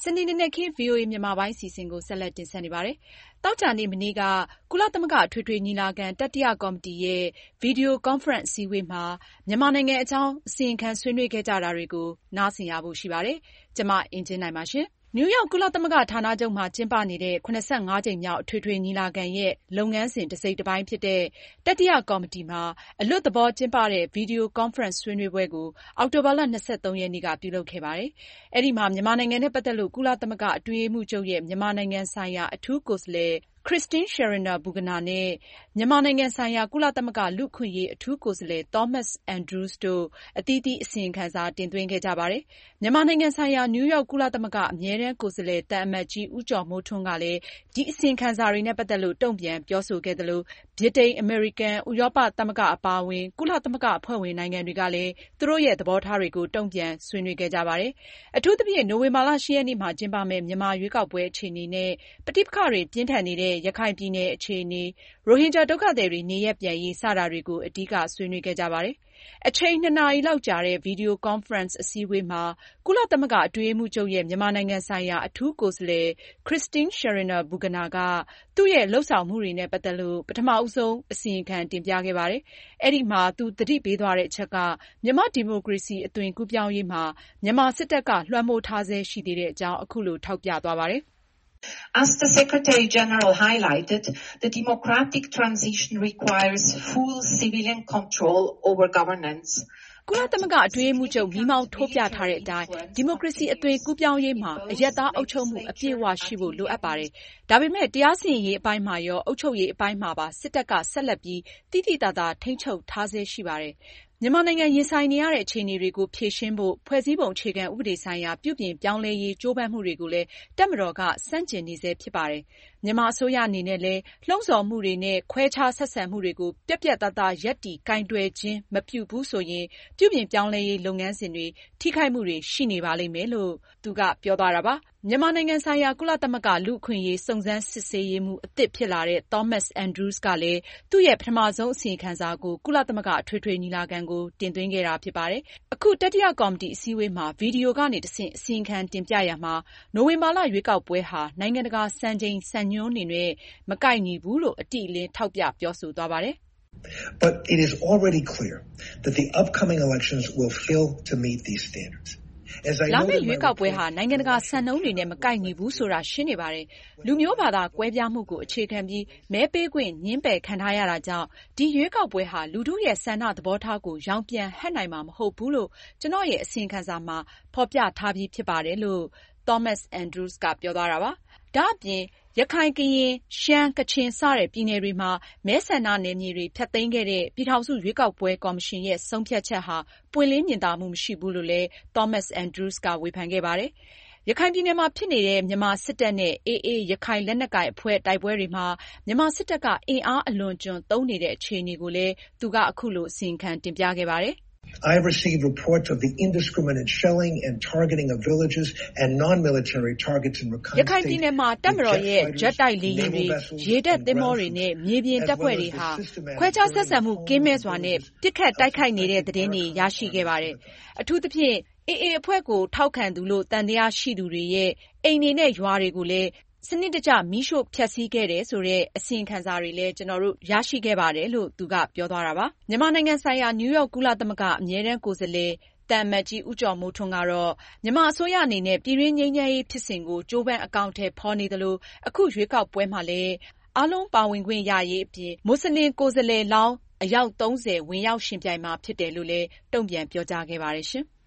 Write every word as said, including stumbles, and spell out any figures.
စနေနေ့နဲ့ခင်း ဗွီအိုအေမြန်မာပိုင်းအစီအစဉ်ကိုဆက်လက်တင်ဆက်နေပါတယ်။သောကြာနေ့မနေ့ကကုလသမဂ္ဂအထွေထွေညီလာခံတတိယကော်မတီရဲ့ဗီဒီယိုကွန်ဖရင့်အစည်းအဝေးမှာမြန်မာနိုင်ငံအကြောင်းအစီရင်ခံဆွေးနွေးခဲ့ကြတာတွေကိုနားဆင်ရဖို့ရှိပါတယ်။ကျမအင်ကြင်းနိုင်ပါရှင်။နယူးယောက်ကုလသမဂ္ဂဌာနချုပ်မှာကျင်းပနေတဲ့၇၅ကြိမ်မြောက်အထွေထွေညီလာခံရဲ့လုပ်ငန်းစဉ်တစိတ်တပိုင်းဖြစ်တဲ့တတိယကော်မတီမှာအလွတ်သဘောကျင်းပတဲ့ဗီဒီယိုကွန်ဖရင့်ဆွေးနွေးပွဲကိုအောက်တိုဘာလ၂၃ရက်နေ့ကပြုလုပ်ခဲ့ပါတယ်။အဲဒီမှာမြန်မာနိုင်ငံနဲ့ပတ်သက်လို့ကုလသမဂ္ဂအတွင်းရေးမှူးချုပ်ရဲ့မြန်မာနိုင်ငံဆိုင်ရာအထူးကိုယ်စားလှယ်Christine Schraner Burgener နဲ့မြန်မာနိုင်ငံဆိုင်ရာကုလသမဂ္ဂလူ့အခွင့်အရေးအထူးကိုယ်စားလှယ် Thomas Andrews တို့အသီးသီးအစီရင်ခံစာတင်သွင်းခဲ့ကြပါတယ်။မြန်မာနိုင်ငံဆိုင်ရာနယူးယောက်ကုလသမဂ္ဂအမြဲတမ်းကိုယ်စားလှယ်သံအမတ်ကြီးဦးကျော်မိုးထွန်းကလည်းဒီအစီရင်ခံစာတွေနဲ့ပတ်သက်လို့တုံ့ပြန်ပြောဆိုခဲ့သလိုဗြိတိန်၊အမေရိကန်၊ဥရောပသမဂ္ဂအပါအဝင်ကုလသမဂ္ဂအဖွဲ့ဝင်နိုင်ငံတွေကလည်းသူတို့ရဲ့သဘောထားတွေကိုတုံ့ပြန်ဆွေးနွေးခဲ့ကြပါတယ်။အထူးသဖြင့်နိုဝင်ဘာလ၈ရက်နေ့မှာကျင်းပမယ့်မြန်မာရွေးကောက်ပွဲအခြေအနေနဲ့ပဋိပက္ခတွေပြင်းထန်နေတဲ့ရခိုင်ပြည်နယ်အခြေအနေ၊ရိုဟင်ဂျာဒုက္ခသည်တွေနေရပ်ပြန်ရေးစတာတွေကိုအဓိကဆွေးနွေးခဲ့ကြပါတယ်။အချိန်နှစ်နာရီလောက်ကြာတဲ့ဗီဒီယိုကွန်ဖရင့်အစည်းအဝေးမှာကုလသမဂ္ဂအတွင်းရေးမှူးချုပ်ရဲ့မြန်မာနိုင်ငံဆိုင်ရာအထူးကိုယ်စားလှယ် Christine Schraner Burgener ကသူ့ရဲ့လုပ်ဆောင်မှုတွေနဲ့ပတ်သက်လို့ပထမဦးဆုံးအစီရင်ခံတင်ပြခဲ့ပါတယ်။အဲဒီမှာသူသတိပေးသွားတဲ့အချက်ကမြန်မာ့ဒီမိုကရေစီအသွင်ကူးပြောင်းရေးမှာမြန်မာစစ်တပ်ကလွှမ်းမိုးထားဆဲရှိသေးတဲ့အကြောင်းအခုလိုထောက်ပြသွားပါတယ်။ As the Secretary-General highlighted, the democratic transition requires full civilian control over governance. ကုလသမဂ္ဂအတွင်းရေးမှူးချုပ်မီးမောင်းထိုးပြထားတဲ့အတိုင်းဒီမိုကရေစီအသွင်ကူးပြောင်းရေးမှာအရပ်သားအုပ်ချုပ်မှုအပြည့်အဝရှိဖို့လိုအပ်ပါတယ်။ဒါပေမဲ့တရားစီရင်ရေးအပိုင်းမှာရောအုပ်ချုပ်ရေးအပိုင်းမှာပါစစ်တပ်ကဆက်လက်ပြီးသိသိသာသာထိန်းချုပ်ထားဆဲရှိပါတယ်။မြန်မာနိုင်ငံရင်ဆိုင်နေရတဲ့အခြေအနေတွေကိုဖြေရှင်းဖို့ဖွဲ့စည်းပုံအခြေခံဥပဒေဆိုင်ရာပြုပြင်ပြောင်းလဲရေးကြိုးပမ်းမှုတွေကိုလည်းတပ်မတော်ကဆန့်ကျင်နေဆဲဖြစ်ပါတယ်။မြန်မာအစိုးရအနေနဲ့လည်းလှုံ့ဆော်မှုတွေနဲ့ခွဲခြားဆက်ဆံမှုတွေကိုပြတ်ပြတ်သားသားရပ်တည်ကိုင်တွယ်ခြင်းမပြုဘူးဆိုရင်ပြုပြင်ပြောင်းလဲရေးလုပ်ငန်းစဉ်တွေထိခိုက်မှုတွေရှိနေပါလိမ့်မယ်လို့သူကပြောသွားတာပါ။မြန်မာနိုင်ငံဆိုင်ရာကုလသမဂ္ဂလူ့အခွင့်အရေးစုံစမ်းစစ်ဆေးရေးမှူးအသစ်ဖြစ်လာတဲ့ Thomas Andrews ကလည်းသူ့ရဲ့ပထမဆုံးအစီရင်ခံစာကိုကုလသမဂ္ဂအထွေထွေညီလာခံကိုတင်သွင်းခဲ့တာဖြစ်ပါတယ်။အခုတတိယကော်မတီအစည်းအဝေးမှာဗီဒီယိုကနေတဆင့်အစီရင်ခံတင်ပြရာမှာနိုဝင်ဘာလရွေးကောက်ပွဲဟာနိုင်ငံတကာစံချိန်စံညွှန်းတွေနဲ့မကိုက်ညီဘူးလို့အတိအလင်းထောက်ပြပြောဆိုသွားပါတယ်။ But it is already clear that the upcoming elections will fail to meet these standards. လာမယ့်ရွေးကောက်ပွဲဟာနိုင်ငံတကာစံနှုန်းတွေနဲ့မကိုက်ညီဘူးဆိုတာရှင်းနေပါတယ်။လူမျိုးဘာသာကွဲပြားမှုကိုအခြေခံပြီးမဲပေးခွင့်ငြင်းပယ်ခံထားရတာကြောင့်ဒီရွေးကောက်ပွဲဟာလူထုရဲ့ဆန္ဒသဘောထားကိုရောင်ပြန်ဟပ်နိုင်မှာမဟုတ်ဘူးလို့ကျွန်တော်ရဲ့အစီရင်ခံစာမှာဖော်ပြထားပြီးဖြစ်ပါတယ်လို့ Thomas Andrews ကပြောသွားတာပါ။ဒါ့အပြင်ရခိုင်၊ကရင်၊ရှမ်း၊ကချင်စတဲ့ပြည်နယ်တွေမှာမဲဆန္ဒနယ်မြေတွေဖျက်သိမ်းခဲ့တဲ့ပြည်ထောင်စုရွေးကောက်ပွဲကော်မရှင်ရဲ့ဆုံးဖြတ်ချက်ဟာပွင့်လင်းမြင်သာမှုမရှိဘူးလို့လည်း Thomas Andrews ကဝေဖန်ခဲ့ပါတယ်။ရခိုင်ပြည်နယ်မှာဖြစ်နေတဲ့မြန်မာစစ်တပ်နဲ့ အေအေ ရခိုင်လက်နက်ကိုင်အဖွဲ့တိုက်ပွဲတွေမှာမြန်မာစစ်တပ်ကအင်အားအလွန်အကျွံသုံးနေတဲ့အခြေအနေကိုလည်းသူကအခုလိုအစီရင်ခံတင်ပြခဲ့ပါတယ်။ I have received reports of the indiscriminate shelling and targeting of villages and non-military targets in Rakhine State. ရခိုင်ပြည်နယ်မှာတပ်မတော်ရဲ့ဂျက်တိုက်လေယာဉ်တွေရေတပ်သင်္ဘောတွေနဲ့မြေပြင်တပ်ဖွဲ့တွေဟာခွဲခြားဆက်ဆံမှုကင်းမဲ့စွာနဲ့ပစ်ခတ်တိုက်ခိုက်နေတဲ့သတင်းတွေရရှိခဲ့ပါတယ်။အထူးသဖြင့်အေအေအဖွဲ့ကိုထောက်ခံသူလို့သံသယရှိသူတွေရဲ့အိမ်တွေနဲ့ရွာတွေကိုလည်းစနစ်တကျမီးရှို့ဖျက်ဆီးခဲ့တယ်ဆိုတဲ့အစီရင်ခံစာတွေလည်းကျွန်တော်တို့ရရှိခဲ့ပါတယ်လို့သူကပြောသွားတာပါ။မြန်မာနိုင်ငံဆိုင်ရာနယူးယောက်ကုလသမဂ္ဂအမြဲတမ်းကိုယ်စားလှယ်သံအမတ်ကြီးဦးကျော်မိုးထွန်းကတော့မြန်မာအစိုးရအနေနဲ့ပြည်တွင်းငြိမ်းချမ်းရေးဖြစ်စဉ်ကိုကြိုးပမ်းအကောင်အထည်ဖော်နေသလိုအခုရွေးကောက်ပွဲမှာလည်းအားလုံးပါဝင်ခွင့်ရရေးအပြင်မွတ်စလင်ကိုယ်စားလှယ်လောင်းအယောက်သုံးဆယ်ဝင်ရောက်ယှဉ်ပြိုင်မှာဖြစ်တယ်လို့လည်းတုံ့ပြန်ပြောကြားခဲ့ပါတယ်ရှင်။